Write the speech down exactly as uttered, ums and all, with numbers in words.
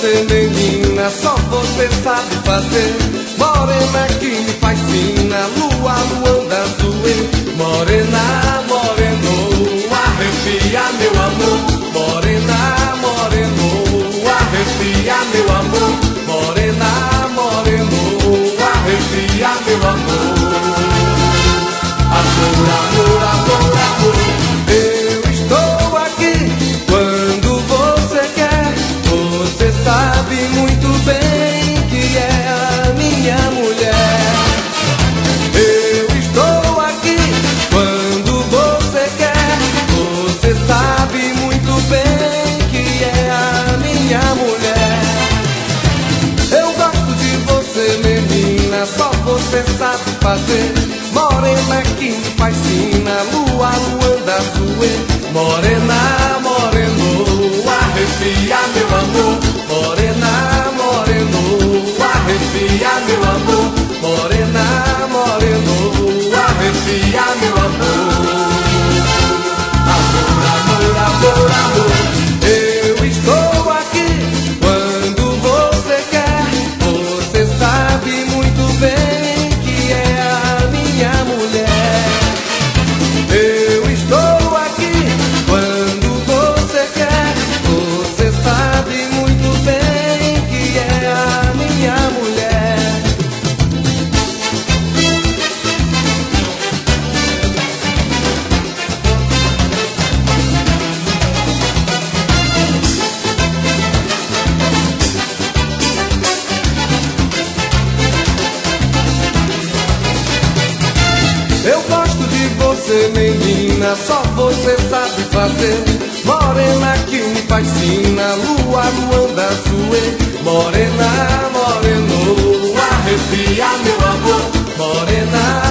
você, menina, só você sabe fazer. Morena que me fascina, lua, luanda azul. Morena, moreno, arrepia meu amor. Morena, moreno, arrepia meu amor. Morena, moreno, arrepia meu amor. Amor, amor, amor, amor. Eu estou aqui quando você quer. Você sabe muito bem que é a minha mulher. Eu estou aqui quando você quer. Você sabe muito bem que é a minha mulher. Eu gosto de você, menina, só você sabe fazer. Morena que me fascina, lua, luanda azul. Morena, moreno, arrepia meu amor. Morena, moreno, arrepia meu amor. Morena, moreno, arrepia meu amor. Amor, amor, amor, amor. Eu estou aqui quando você quer. Você sabe muito bem que é a minha mulher. Eu estou aqui quando você quer. Você sabe muito bem que é a minha mulher. Eu gosto de você, menina, só você sabe fazer. Morena que me fascina, lua, luanda azul. Morena, moreno, arrepia meu amor. Morena,